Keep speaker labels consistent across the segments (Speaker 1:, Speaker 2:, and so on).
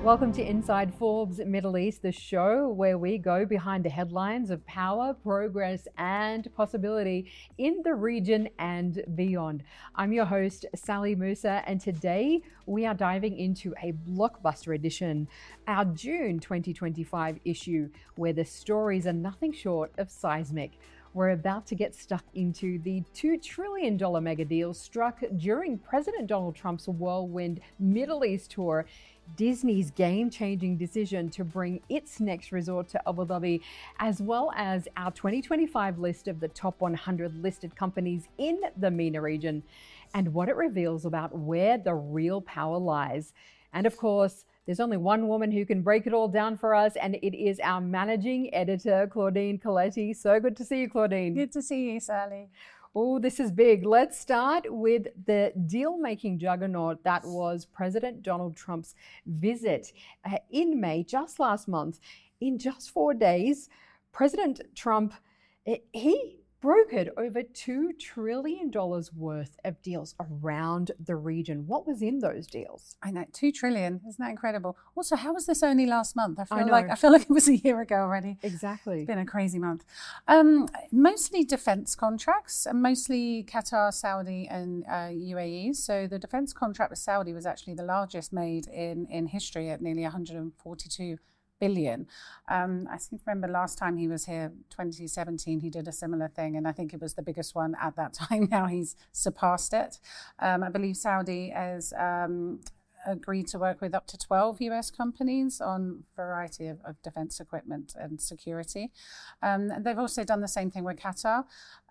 Speaker 1: Welcome to Inside Forbes Middle East, the show where we go behind the headlines of power, progress, and possibility in the region and beyond. I'm your host, Sally Musa, and today we are diving into a blockbuster edition, our June 2025 issue, where the stories are nothing short of seismic. We're about to get stuck into the $2 trillion mega deal struck during President Donald Trump's whirlwind Middle East tour, Disney's game-changing decision to bring its next resort to Abu Dhabi, as well as our 2025 list of the top 100 listed companies in the MENA region, and what it reveals about where the real power lies. And of course, there's only one woman who can break it all down for us, and it is our managing editor, Claudine Coletti. So good to see you, Claudine.
Speaker 2: Good to see you, Sally.
Speaker 1: Oh, this is big. Let's start with the deal-making juggernaut that was President Donald Trump's visit in May, just last month. In just 4 days, President Trump, he brokered over $2 trillion worth of deals around the region. What was in those deals?
Speaker 2: I know, $2 trillion. Isn't that incredible? Also, how was this only last month? I feel like it was a year ago already.
Speaker 1: Exactly.
Speaker 2: It's been a crazy month. Mostly defense contracts, and mostly Qatar, Saudi, and UAE. So the defense contract with Saudi was actually the largest made in history at nearly 142 billion. I seem to remember last time he was here, 2017, he did a similar thing, and I think it was the biggest one at that time. Now he's surpassed it. I believe Saudi has agreed to work with up to 12 US companies on a variety of defense equipment and security. They've also done the same thing with Qatar.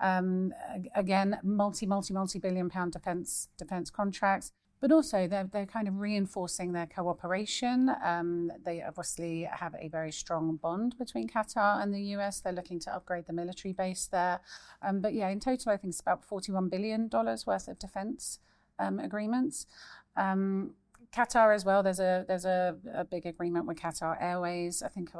Speaker 2: Again, multi-billion pound defense contracts. But also they're kind of reinforcing their cooperation. They obviously have a very strong bond between Qatar and the US. They're looking to upgrade the military base there. But yeah, in total, I think it's about $41 billion worth of defense agreements. Qatar as well. There's a big agreement with Qatar Airways. I think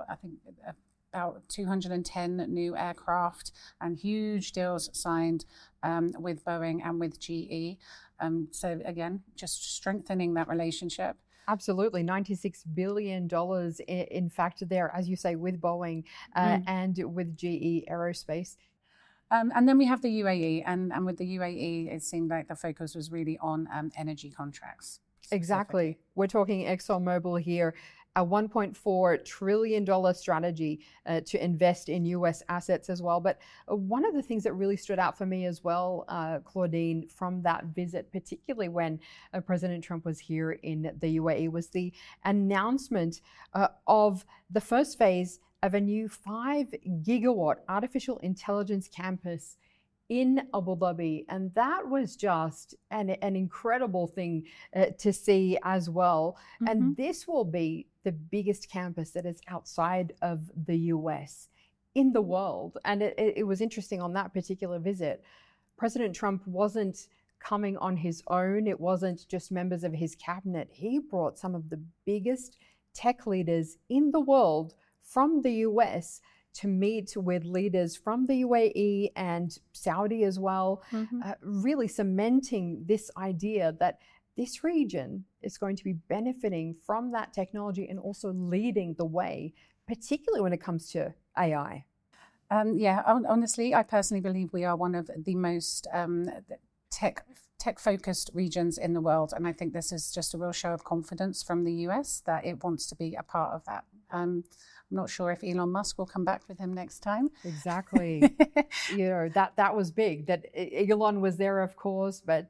Speaker 2: about 210 new aircraft and huge deals signed with Boeing and with GE. So again, just strengthening that relationship.
Speaker 1: Absolutely. $96 billion, in fact, there, as you say, with Boeing and with GE Aerospace.
Speaker 2: And then we have the UAE. And with the UAE, it seemed like the focus was really on energy contracts.
Speaker 1: Exactly. We're talking ExxonMobil here. A $1.4 trillion strategy to invest in US assets as well. But one of the things that really stood out for me as well, Claudine, from that visit, particularly when President Trump was here in the UAE, was the announcement of the first phase of a new 5 gigawatt artificial intelligence campus in Abu Dhabi. And that was just an incredible thing to see as well. Mm-hmm. And this will be the biggest campus that is outside of the US in the world. And it was interesting on that particular visit. President Trump wasn't coming on his own. It wasn't just members of his cabinet. He brought some of the biggest tech leaders in the world from the US to meet with leaders from the UAE and Saudi as well, really cementing this idea that this region is going to be benefiting from that technology and also leading the way, particularly when it comes to AI.
Speaker 2: Honestly, I personally believe we are one of the most tech-focused regions in the world. And I think this is just a real show of confidence from the US that it wants to be a part of that. I'm not sure if Elon Musk will come back with him next time.
Speaker 1: Exactly. That was big. That Elon was there, of course, but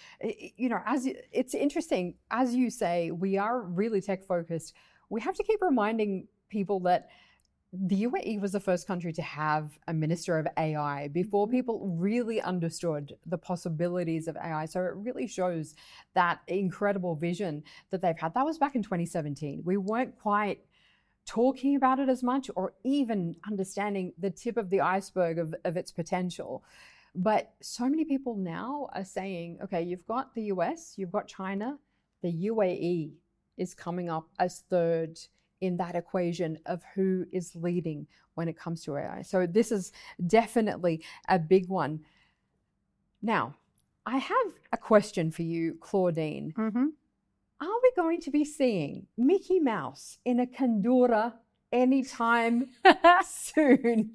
Speaker 1: it's interesting, as you say, we are really tech focused. We have to keep reminding people that the UAE was the first country to have a minister of AI before people really understood the possibilities of AI. So it really shows that incredible vision that they've had. That was back in 2017. We weren't quite talking about it as much or even understanding the tip of the iceberg of its potential. But so many people now are saying, okay, you've got the US, you've got China, the UAE is coming up as third in that equation of who is leading when it comes to AI. So this is definitely a big one. Now, I have a question for you, Claudine.
Speaker 2: Mm-hmm.
Speaker 1: Are we going to be seeing Mickey Mouse in a Kandura anytime soon?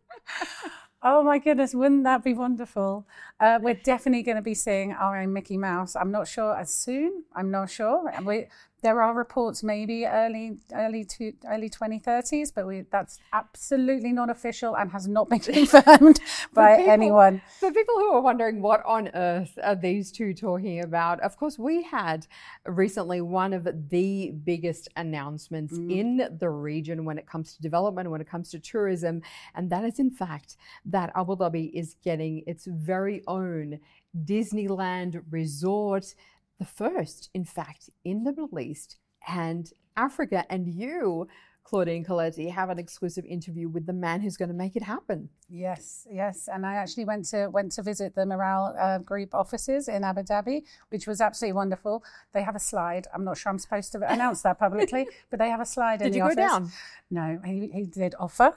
Speaker 2: Oh my goodness, wouldn't that be wonderful? We're definitely going to be seeing our own Mickey Mouse. I'm not sure as soon. I'm not sure. There are reports maybe early 2030s, but that's absolutely not official and has not been confirmed by anyone.
Speaker 1: For people who are wondering what on earth are these two talking about, of course, we had recently one of the biggest announcements in the region when it comes to development, when it comes to tourism, and that is in fact that Abu Dhabi is getting its very own Disneyland resort, the first, in fact, in the Middle East and Africa. And you, Claudine Colletti, have an exclusive interview with the man who's going to make it happen.
Speaker 2: Yes. And I actually went to visit the Miral Group offices in Abu Dhabi, which was absolutely wonderful. They have a slide. I'm not sure I'm supposed to announce that publicly, but they have a slide in the office.
Speaker 1: Did you go down?
Speaker 2: No, he did offer.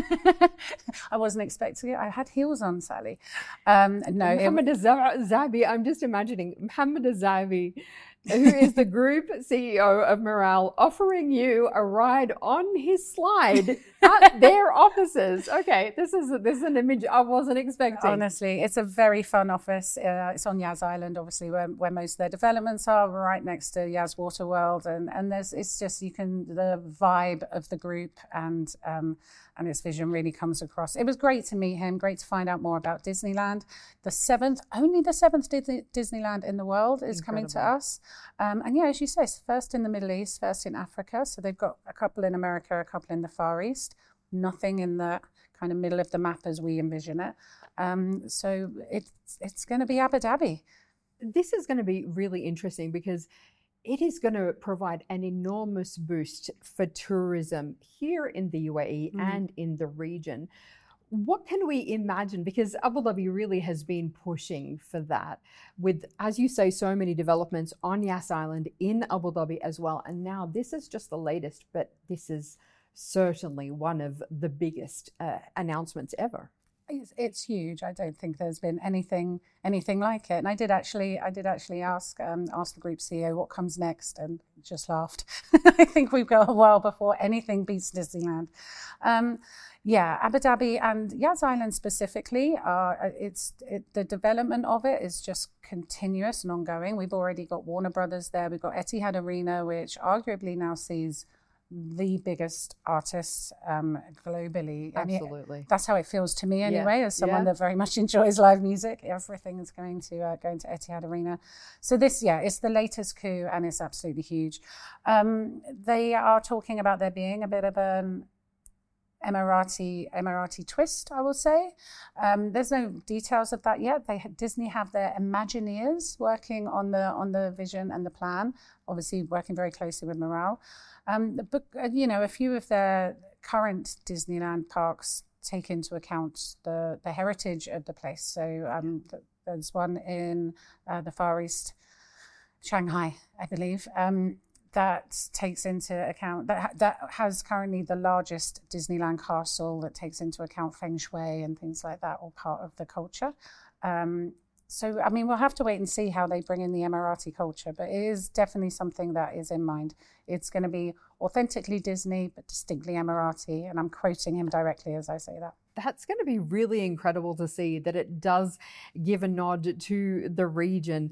Speaker 2: I wasn't expecting it. I had heels on, Sally.
Speaker 1: Mohammed Zabi, I'm just imagining Mohammed Zabi, who is the group CEO of Miral, offering you a ride on his slide at their offices. Okay, this is an image I wasn't expecting.
Speaker 2: Honestly, it's a very fun office. It's on Yas Island, obviously, where most of their developments are, right next to Yas Water World, and it's just the vibe of the group and its vision really comes across. It was great to meet him, great to find out more about Disneyland. Only the seventh Disneyland in the world is coming to us. And yeah, as you say, it's first in the Middle East, first in Africa. So they've got a couple in America, a couple in the Far East, nothing in the kind of middle of the map as we envision it. So it's going to be Abu Dhabi.
Speaker 1: This is going to be really interesting because it is going to provide an enormous boost for tourism here in the UAE and in the region. What can we imagine? Because Abu Dhabi really has been pushing for that with, as you say, so many developments on Yas Island in Abu Dhabi as well. And now this is just the latest, but this is certainly one of the biggest announcements ever.
Speaker 2: It's huge. I don't think there's been anything like it. And I did actually ask the group CEO what comes next, and just laughed. I think we've got a while before anything beats Disneyland. Abu Dhabi and Yas Island specifically, the development of it is just continuous and ongoing. We've already got Warner Brothers there. We've got Etihad Arena, which arguably now sees the biggest artists globally.
Speaker 1: Absolutely.
Speaker 2: That's how it feels to me anyway, as someone that very much enjoys live music. Everything is going to Etihad Arena. So this, it's the latest coup and it's absolutely huge. They are talking about there being a bit of an Emirati twist, I will say. There's no details of that yet. Disney have their Imagineers working on the vision and the plan, obviously working very closely with Miral. But a few of their current Disneyland parks take into account the heritage of the place. So there's one in the Far East, Shanghai, I believe, that takes into account, that has currently the largest Disneyland castle that takes into account feng shui and things like that, all part of the culture. So, I mean, we'll have to wait and see how they bring in the Emirati culture, but it is definitely something that is in mind. It's going to be authentically Disney, but distinctly Emirati, and I'm quoting him directly as I say that.
Speaker 1: That's going to be really incredible to see that it does give a nod to the region.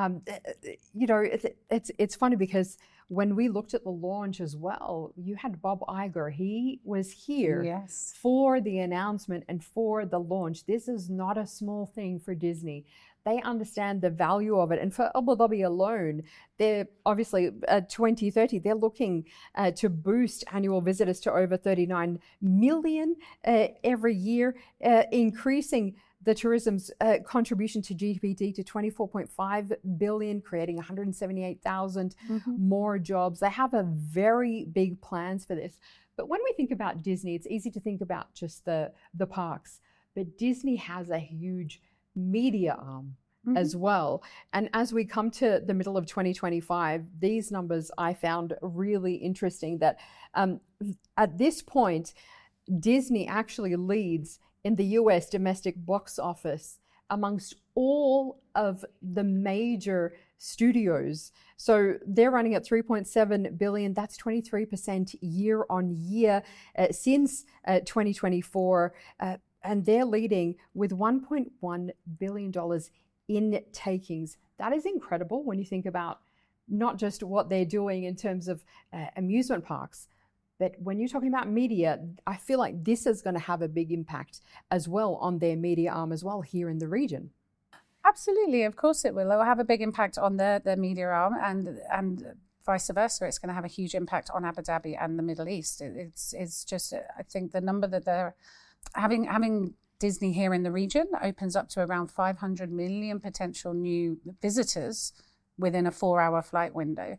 Speaker 1: It's funny because when we looked at the launch as well, you had Bob Iger. He was here for the announcement and for the launch. This is not a small thing for Disney. They understand the value of it. And for Abu Dhabi alone, they're obviously 2030, they're looking to boost annual visitors to over 39 million every year, increasing the tourism's contribution to GDP to 24.5 billion, creating 178,000 more jobs. They have a very big plans for this. But when we think about Disney, it's easy to think about just the parks. But Disney has a huge media arm as well. And as we come to the middle of 2025, these numbers I found really interesting that at this point, Disney actually leads in the US domestic box office amongst all of the major studios. So they're running at 3.7 billion. That's 23% year on year since 2024. And they're leading with $1.1 billion in takings. That is incredible when you think about not just what they're doing in terms of amusement parks, but when you're talking about media, I feel like this is going to have a big impact as well on their media arm as well here in the region.
Speaker 2: Absolutely, of course it will. It will have a big impact on their media arm, and vice versa. It's going to have a huge impact on Abu Dhabi and the Middle East. It's just, I think the number that they're having Disney here in the region opens up to around 500 million potential new visitors within a 4-hour flight window.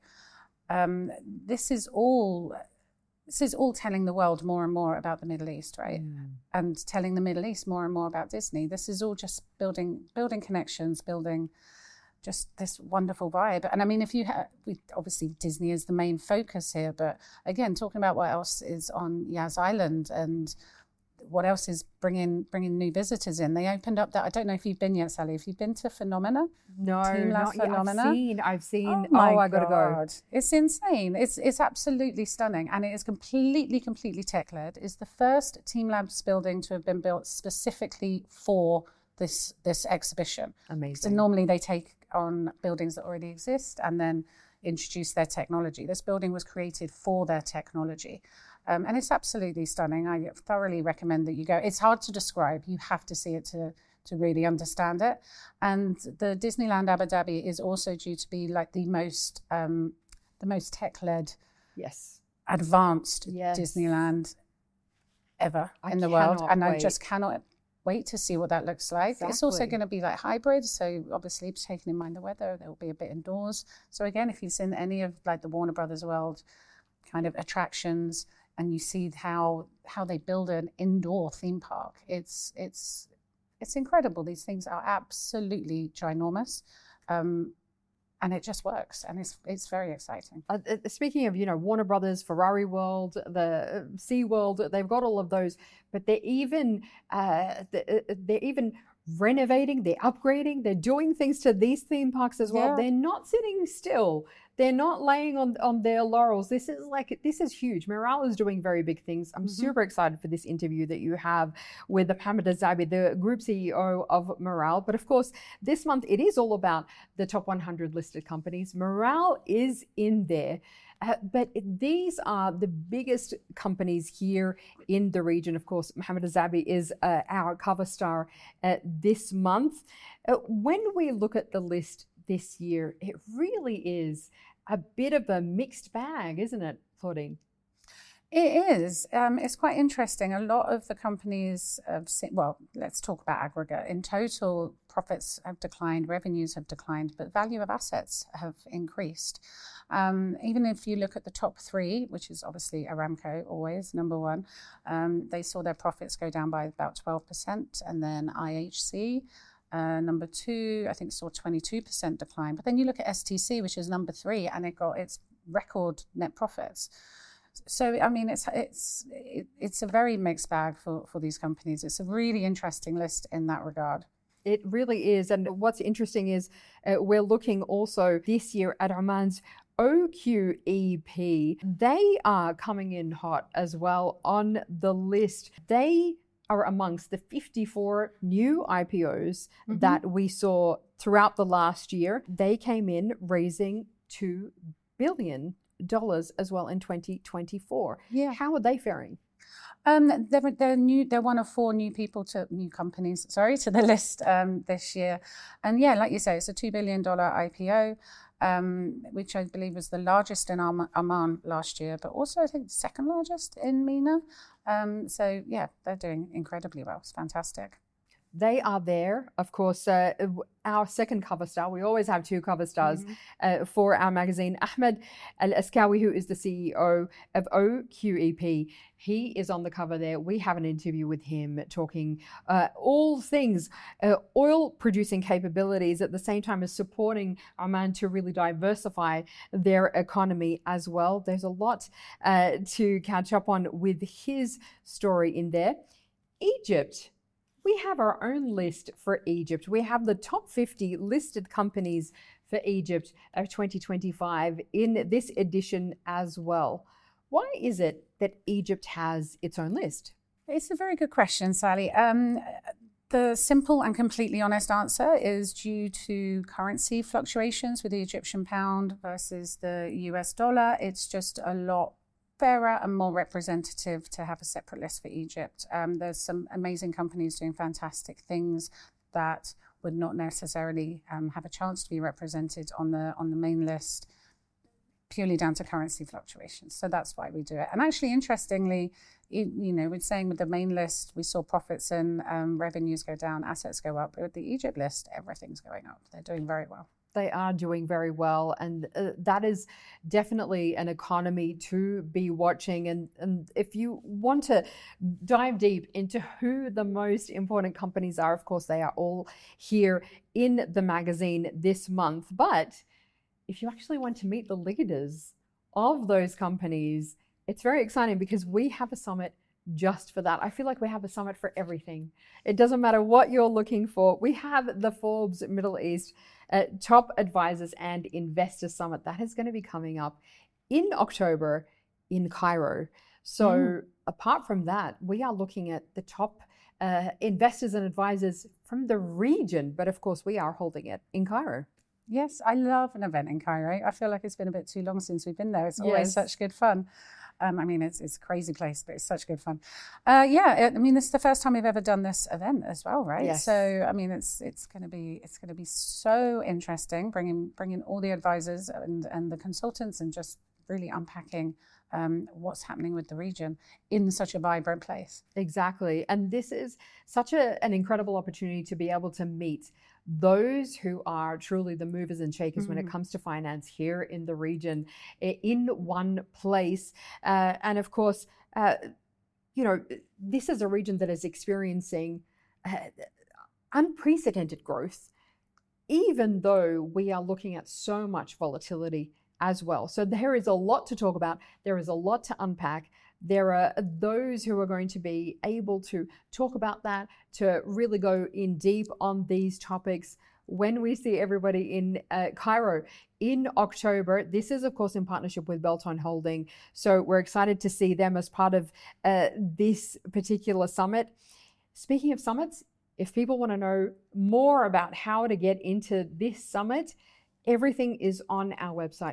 Speaker 2: This is all telling the world more and more about the Middle East, right? And telling the Middle East more and more about Disney. This is all just building connections, building just this wonderful vibe. And I mean, obviously Disney is the main focus here, but again, talking about what else is on Yas Island and what else is bringing new visitors in. They opened up that, I don't know if you've been yet, Sally. Have you been to Phenomena?
Speaker 1: No, not
Speaker 2: Phenomena?
Speaker 1: yet. I've seen.
Speaker 2: Oh,
Speaker 1: I gotta go.
Speaker 2: It's insane. It's absolutely stunning, and it is completely tech-led. It's the first Team Labs building to have been built specifically for this exhibition.
Speaker 1: Amazing.
Speaker 2: So normally they take on buildings that already exist and then introduce their technology. This building was created for their technology. And it's absolutely stunning. I thoroughly recommend that you go. It's hard to describe. You have to see it to really understand it. And the Disneyland Abu Dhabi is also due to be like the most tech-led, advanced Disneyland ever in the world. And I just cannot wait to see what that looks like. Exactly. It's also going to be like hybrid. So obviously taking in mind the weather, there will be a bit indoors. So again, if you've seen any of like the Warner Brothers World kind of attractions, and you see how they build an indoor theme park, it's incredible. These things are absolutely ginormous, and it just works, and it's very exciting.
Speaker 1: Speaking of Warner Brothers, Ferrari World, the Sea World, they've got all of those, but they're even renovating, they're upgrading, they're doing things to these theme parks as well. They're not sitting still. They're not laying on their laurels. This is huge. Miral is doing very big things. I'm super excited for this interview that you have with Mohammed Alzabi, the group CEO of Miral. But of course, this month it is all about the top 100 listed companies. Miral is in there. But these are the biggest companies here in the region. Of course, Mohammed Alzabi is our cover star this month. When we look at the list this year, it really is a bit of a mixed bag, isn't it, Claudine?
Speaker 2: It is. It's quite interesting. A lot of the companies let's talk about aggregate. In total, profits have declined, revenues have declined, but value of assets have increased. Even if you look at the top three, which is obviously Aramco, always number one, they saw their profits go down by about 12%, and then IHC, number two, I think saw 22% decline. But then you look at STC, which is number three, and it got its record net profits. So I mean, it's a very mixed bag for these companies. It's a really interesting list in that regard.
Speaker 1: It really is. And what's interesting is we're looking also this year at Oman's OQEP. They are coming in hot as well on the list. They are amongst the 54 new IPOs that we saw throughout the last year. They came in raising $2 billion as well in 2024. Yeah. How are they faring?
Speaker 2: They're new. They're one of four new companies to the list this year. And yeah, like you say, it's a $2 billion IPO, which I believe was the largest in Oman last year, but also I think the second largest in MENA. So yeah, they're doing incredibly well. It's fantastic.
Speaker 1: They are there, of course, our second cover star. We always have two cover stars for our magazine. Ahmed Al-Askawi, who is the CEO of OQEP, he is on the cover there. We have an interview with him talking all things oil producing capabilities at the same time as supporting Oman to really diversify their economy as well. There's a lot to catch up on with his story in there. Egypt. We have our own list for Egypt. We have the top 50 listed companies for Egypt of 2025 in this edition as well. Why is it that Egypt has its own list?
Speaker 2: It's a very good question, Sally. The simple and completely honest answer is due to currency fluctuations with the Egyptian pound versus the US dollar. It's just a lot fairer and more representative to have a separate list for Egypt. There's some amazing companies doing fantastic things that would not necessarily have a chance to be represented on the main list, purely down to currency fluctuations. So that's why we do it. And actually, interestingly, we're saying with the main list, we saw profits and revenues go down, assets go up. But with the Egypt list, everything's going up. They're doing very well.
Speaker 1: They are doing very well. And that is definitely an economy to be watching. And if you want to dive deep into who the most important companies are, of course, they are all here in the magazine this month. But if you actually want to meet the leaders of those companies, it's very exciting because we have a summit just for that. I feel like we have a summit for everything. It doesn't matter what you're looking for. We have the Forbes Middle East Top Advisors and Investors Summit. That is going to be coming up in October in Cairo. So apart from that, we are looking at the top investors and advisors from the region. But of course, we are holding it in Cairo.
Speaker 2: Yes, I love an event in Cairo. I feel like it's been a bit too long since we've been there. It's always such good fun. It's a crazy place, but it's such good fun. This is the first time we've ever done this event as well, right?
Speaker 1: Yes.
Speaker 2: So, it's going to be so interesting, bringing all the advisors and the consultants and just really unpacking what's happening with the region in such a vibrant place.
Speaker 1: Exactly. And this is such an incredible opportunity to be able to meet those who are truly the movers and shakers when it comes to finance here in the region in one place. And of course, this is a region that is experiencing unprecedented growth, even though we are looking at so much volatility as well. So there is a lot to talk about. There is a lot to unpack. There are those who are going to be able to talk about that, to really go in deep on these topics when we see everybody in Cairo in October. This is, of course, in partnership with Beltone Holding. So we're excited to see them as part of this particular summit. Speaking of summits, if people want to know more about how to get into this summit, everything is on our website,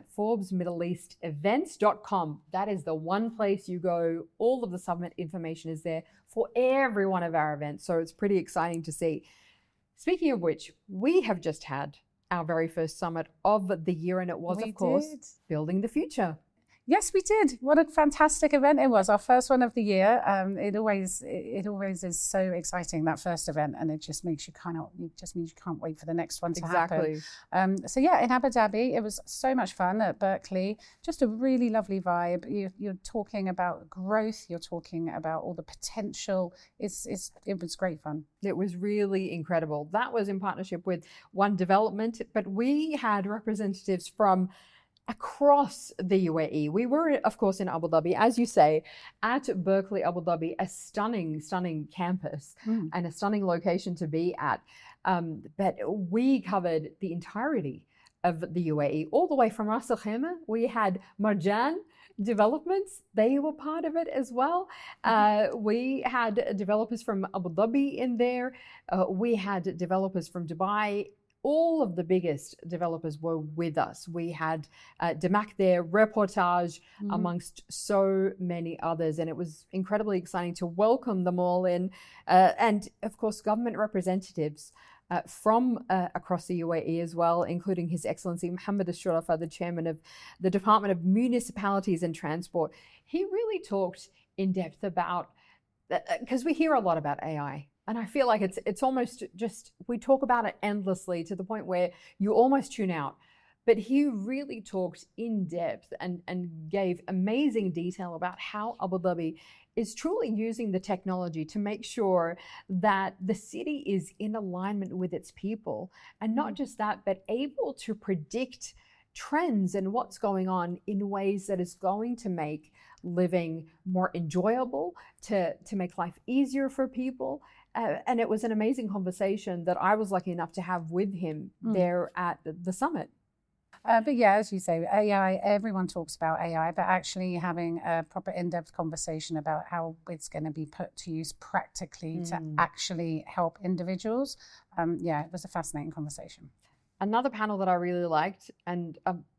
Speaker 1: ForbesMiddleEastEvents.com. That is the one place you go. All of the summit information is there for every one of our events. So it's pretty exciting to see. Speaking of which, we have just had our very first summit of the year, and it was, of course, Building the Future.
Speaker 2: Yes, we did. What a fantastic event it was. Our first one of the year. It always is so exciting, that first event, and it just makes you means you can't wait for the next one to happen. In Abu Dhabi, it was so much fun at Berkeley. Just a really lovely vibe. You're talking about growth. You're talking about all the potential. It was great fun.
Speaker 1: It was really incredible. That was in partnership with One Development, but we had representatives from across the UAE. We were, of course, in Abu Dhabi, as you say, at Berkeley, Abu Dhabi, a stunning campus and a stunning location to be at. But we covered the entirety of the UAE, all the way from Ras Al Khaimah. We had Marjan Developments. They were part of it as well. We had developers from Abu Dhabi in there. We had developers from Dubai. All of the biggest developers were with us. We had Damac there, Reportage, amongst so many others. And it was incredibly exciting to welcome them all in. And of course, government representatives from across the UAE as well, including His Excellency Mohammed Al-Shurafa, the chairman of the Department of Municipalities and Transport. He really talked in depth about, because we hear a lot about AI. And I feel like it's almost just, we talk about it endlessly to the point where you almost tune out. But he really talked in depth and gave amazing detail about how Abu Dhabi is truly using the technology to make sure that the city is in alignment with its people. And not just that, but able to predict trends and what's going on in ways that is going to make living more enjoyable, to make life easier for people. And it was an amazing conversation that I was lucky enough to have with him there at the summit.
Speaker 2: But yeah, as you say, AI, everyone talks about AI, but actually having a proper in-depth conversation about how it's going to be put to use practically to actually help individuals. It was a fascinating conversation.
Speaker 1: Another panel that I really liked, and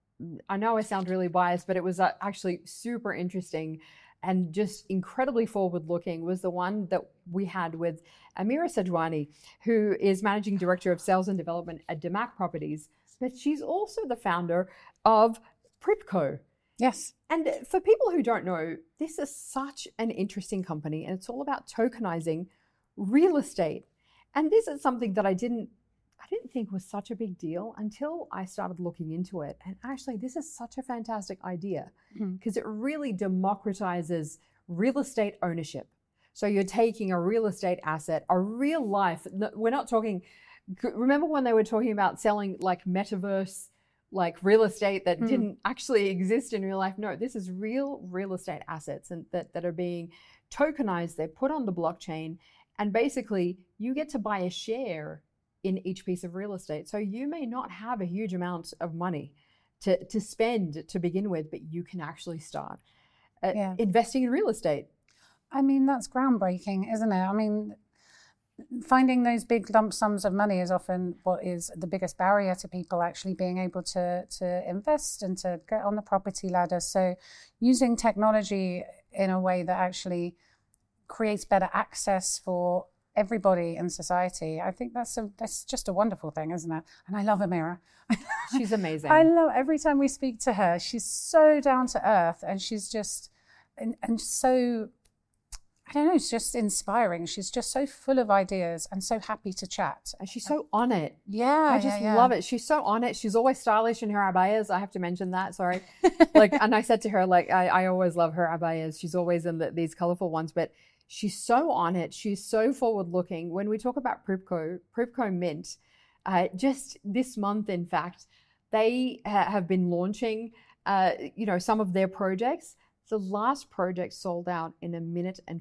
Speaker 1: I know I sound really biased, but it was actually super interesting and just incredibly forward-looking, was the one that we had with Amira Sajwani, who is Managing Director of Sales and Development at Damac Properties, but she's also the founder of Pripco.
Speaker 2: Yes.
Speaker 1: And for people who don't know, this is such an interesting company, and it's all about tokenizing real estate. And this is something that I didn't think was such a big deal until I started looking into it. And actually, this is such a fantastic idea because it really democratizes real estate ownership. So you're taking a real estate asset, a real life. We're not talking, remember when they were talking about selling like metaverse, like real estate that didn't actually exist in real life? No, this is real estate assets and that are being tokenized. They're put on the blockchain, and basically you get to buy a share in each piece of real estate. So you may not have a huge amount of money to spend to begin with, but you can actually start investing in real estate.
Speaker 2: I mean, that's groundbreaking, isn't it? I mean, finding those big lump sums of money is often what is the biggest barrier to people actually being able to invest and to get on the property ladder. So using technology in a way that actually creates better access for everybody in society, I think that's just a wonderful thing, isn't it? And I love Amira.
Speaker 1: She's amazing.
Speaker 2: I love every time we speak to her. She's so down to earth, and she's just and so, I don't know, it's just inspiring. She's just so full of ideas and so happy to chat.
Speaker 1: And she's so on it.
Speaker 2: Yeah,
Speaker 1: I just love it. She's so on it. She's always stylish in her abayas. I have to mention that. Sorry. And I said to her, I always love her abayas. She's always in these colorful ones, but she's so on it. She's so forward-looking. When we talk about Pripco Mint, just this month, in fact, they have been launching, some of their projects. The last project sold out in 1 minute and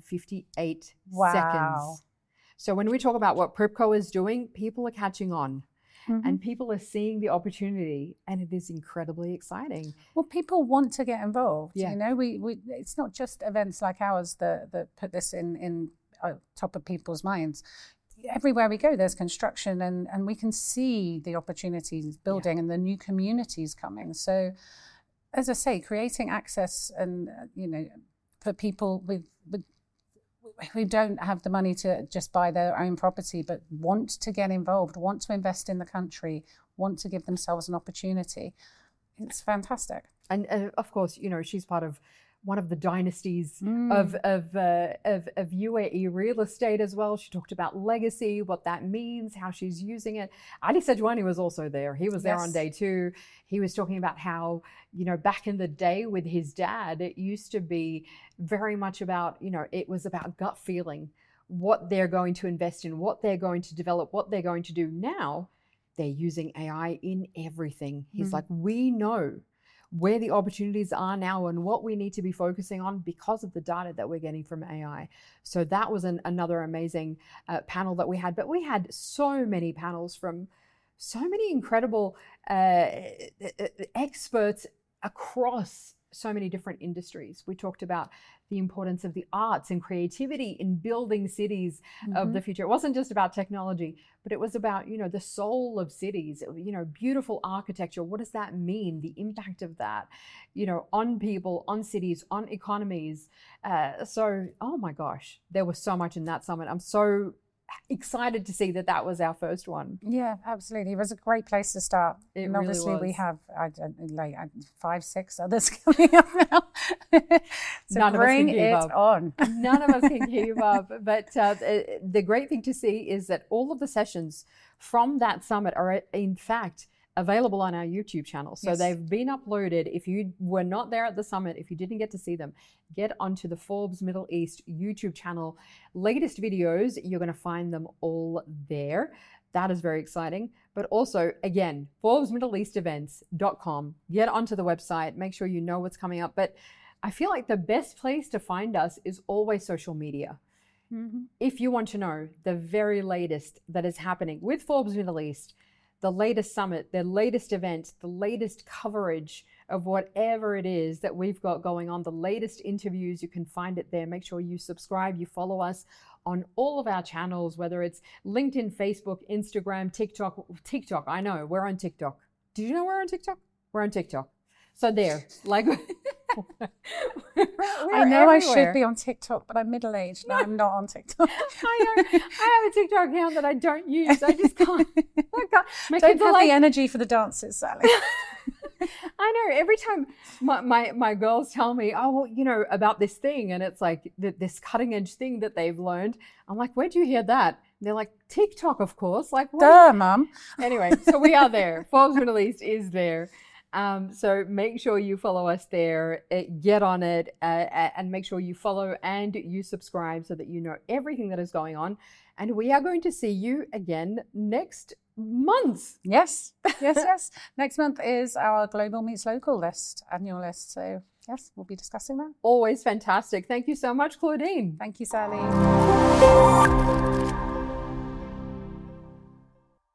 Speaker 1: 58 seconds. So when we talk about what Pripco is doing, people are catching on. And people are seeing the opportunity, and it is incredibly exciting.
Speaker 2: Well, people want to get involved.
Speaker 1: Yeah.
Speaker 2: You know, we it's not just events like ours that put this in top of people's minds. Everywhere we go, there's construction, and we can see the opportunities building and the new communities coming. So, as I say, creating access and for people with who don't have the money to just buy their own property, but want to get involved, want to invest in the country, want to give themselves an opportunity. It's fantastic.
Speaker 1: And of course, she's part of one of the dynasties of UAE real estate as well. She talked about legacy, what that means, how she's using it. Ali Sajwani was also there. He was there on day 2. He was talking about how, back in the day with his dad, it used to be very much about, it was about gut feeling, what they're going to invest in, what they're going to develop, what they're going to do. Now they're using AI in everything. He's like, we know where the opportunities are now and what we need to be focusing on because of the data that we're getting from AI. So that was another amazing panel that we had. But we had so many panels from so many incredible experts across so many different industries. We talked about the importance of the arts and creativity in building cities of the future. It wasn't just about technology, but it was about, the soul of cities, beautiful architecture. What does that mean? The impact of that, on people, on cities, on economies. So, oh my gosh, there was so much in that summit. I'm so excited to see that was our first one.
Speaker 2: Yeah, absolutely. It was a great place to start.
Speaker 1: And
Speaker 2: obviously
Speaker 1: really was.
Speaker 2: We have 5, 6 others coming up now. So
Speaker 1: none
Speaker 2: bring
Speaker 1: of us can
Speaker 2: it
Speaker 1: keep up.
Speaker 2: on.
Speaker 1: None of us can keep up. But the great thing to see is that all of the sessions from that summit are in fact available on our YouTube channel. So they've been uploaded. If you were not there at the summit, if you didn't get to see them, get onto the Forbes Middle East YouTube channel. Latest videos, you're going to find them all there. That is very exciting. But also, again, ForbesMiddleEastEvents.com. Get onto the website. Make sure you know what's coming up. But I feel like the best place to find us is always social media. If you want to know the very latest that is happening with Forbes Middle East, the latest summit, the latest events, the latest coverage of whatever it is that we've got going on, the latest interviews. You can find it there. Make sure you subscribe, you follow us on all of our channels, whether it's LinkedIn, Facebook, Instagram, TikTok. I know we're on TikTok. Did you know we're on TikTok? We're on TikTok. So there, like, we're
Speaker 2: I know everywhere. I should be on TikTok, but I'm middle-aged. No, I'm not on TikTok.
Speaker 1: I know. I have a TikTok account that I don't use. I just can't.
Speaker 2: My don't have the energy for the dances, Sally.
Speaker 1: I know. Every time my girls tell me, oh, well, you know, about this thing, and it's like this cutting edge thing that they've learned. I'm like, where'd you hear that? And they're like, TikTok, of course. Like, what?
Speaker 2: Duh, Mum.
Speaker 1: Anyway, so we are there. Forbes Middle East is there. So make sure you follow us there, get on it, and make sure you follow and you subscribe so that you know everything that is going on. And we are going to see you again next month.
Speaker 2: Yes. Next month is our Global Meets Local list, annual list. So yes, we'll be discussing that.
Speaker 1: Always fantastic. Thank you so much, Claudine.
Speaker 2: Thank you, Sally.